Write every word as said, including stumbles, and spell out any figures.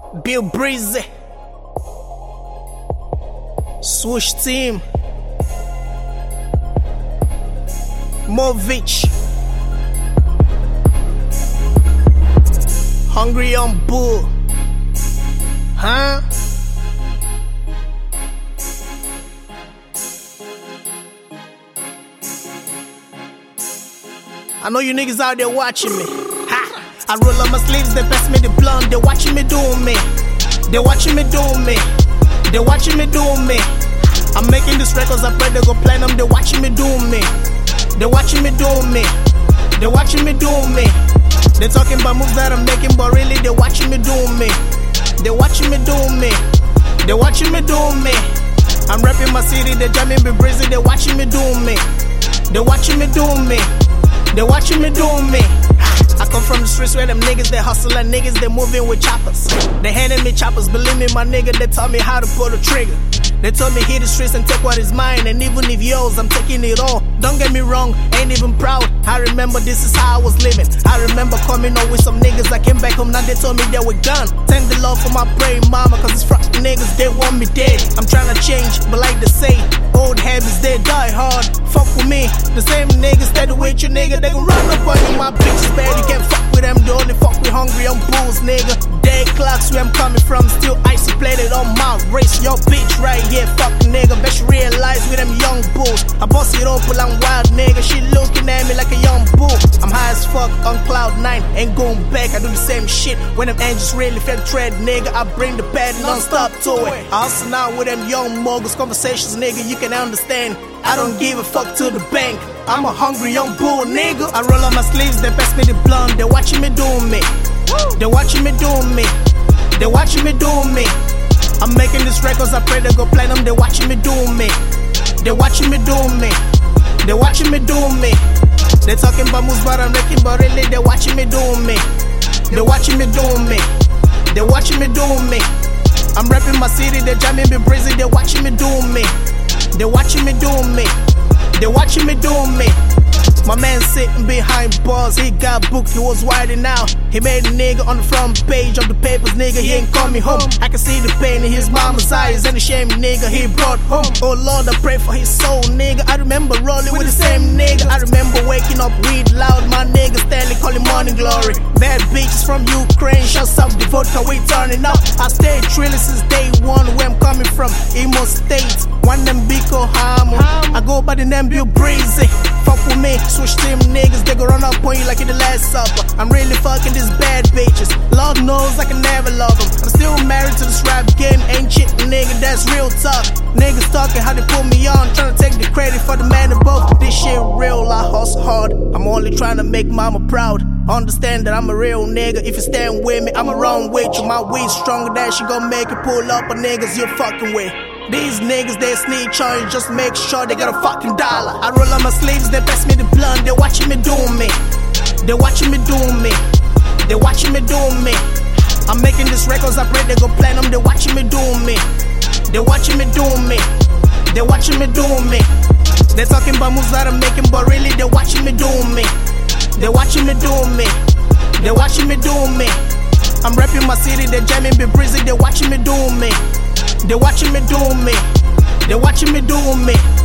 Bill Breezy, Swoosh Team, Movich, Hungry on Bull, huh? I know you niggas out there watching me. Ha! I roll up my sleeves, they pass me the blunt. They watching me doing me. They watching me doing me. They watching me doing me. I'm making these records, I pray they go plan them. They watching me doing me. They watching me doing me. They watching me doing me. They talking about moves that I'm making, but really they watching me doing me. They watching me doing me. They watching me doing me. I'm rapping my city, they jamming me breezy. They watching me doing me. They watching me doing me. They watching me doing me. I come from the streets where them niggas, they hustle and niggas, they moving with choppers. They handing me choppers, believe me my nigga, they taught me how to pull the trigger. They told me hit the streets and take what is mine, and even if yours, I'm taking it all. Don't get me wrong, ain't even proud. I remember this is how I was living. I remember coming up with some niggas, I came back home, now they told me they were gone. Thank the Lord for my praying mama, cause these fucking niggas, they want me dead. I'm trying to change, but like they say, old habits, they die hard. Fuck with me, the same niggas steady with you nigga, they gon' run up on you, my bitch is bad. You can't fuck with them, they only fuck with hungry on bulls, nigga. Dead clocks where I'm coming from, still isolated on my race. Your bitch right here, fuck nigga, bet you realize with them young bulls. I boss it up, but I'm wild nigga. She looking at me like a young bull. I'm high as fuck on cloud nine, ain't going back. I do the same shit when them angels really fed tread, nigga. I bring the pad non-stop to it. I hustle now with them young moguls, conversations, nigga, you can understand. I don't give a fuck to the bank. I'm a hungry young bull, nigga. I roll on my sleeves, they pass me the blunt. They watching me doing me. They watching me doing me. They watching me doing me. I'm making these records, I pray they go play them. They watching me doing me. They watching me doing me. They watching me doing me. They talking about moves, but I'm wrecking, but really they watching me doing me. They watching me doing me. They watching me doing me. I'm rapping my city, they jamming me breezy. They watching me doing me. They watching me doing me. They watching me doing me. My man sitting behind bars, he got booked, he was wildin' out. He made a nigga on the front page of the papers, nigga, he ain't coming home. I can see the pain in his mama's eyes and the shame nigga he brought home. Oh Lord, I pray for his soul, nigga. I remember rolling with the same nigga. I remember waking up weed loud, my nigga Stanley calling morning glory. Bad bitches from Ukraine, shouts out the vodka, we turning up. I stayed trilling since day one, where I'm coming from, Imo State. One them Biko Hamo, I go by the name Bill Breezy. Fuck with me, Swoosh Team niggas, they go run up on you like in the last supper. I'm really fucking these bad bitches. Lord knows I can never love them. I'm still married to this rap game, ain't shit, nigga, that's real talk. Niggas talking how they put me on, trying to take the credit for the man above. This shit real, I hustle hard. I'm only trying to make mama proud. Understand that I'm a real nigga. If you stand with me, I'ma run with you. My weed stronger than she gon' make it pull up on niggas you're fucking with. These niggas, they snitch on you, just make sure they got a fucking dollar. I roll on my sleeves, they pass me the blunt. They watching me doing me. They watching me doing me. They watching me doing me. I'm making these records, I pray they go plan them. They watching me doing me. They watching me doing me. They watching me doing me. They talking about moves that I'm making, but really they watching me doing me. They watching me doing me. They watching me doing me. I'm rapping my city, they jamming me breezy. They watching me doing me. They watching me doing me. They watching me doing me.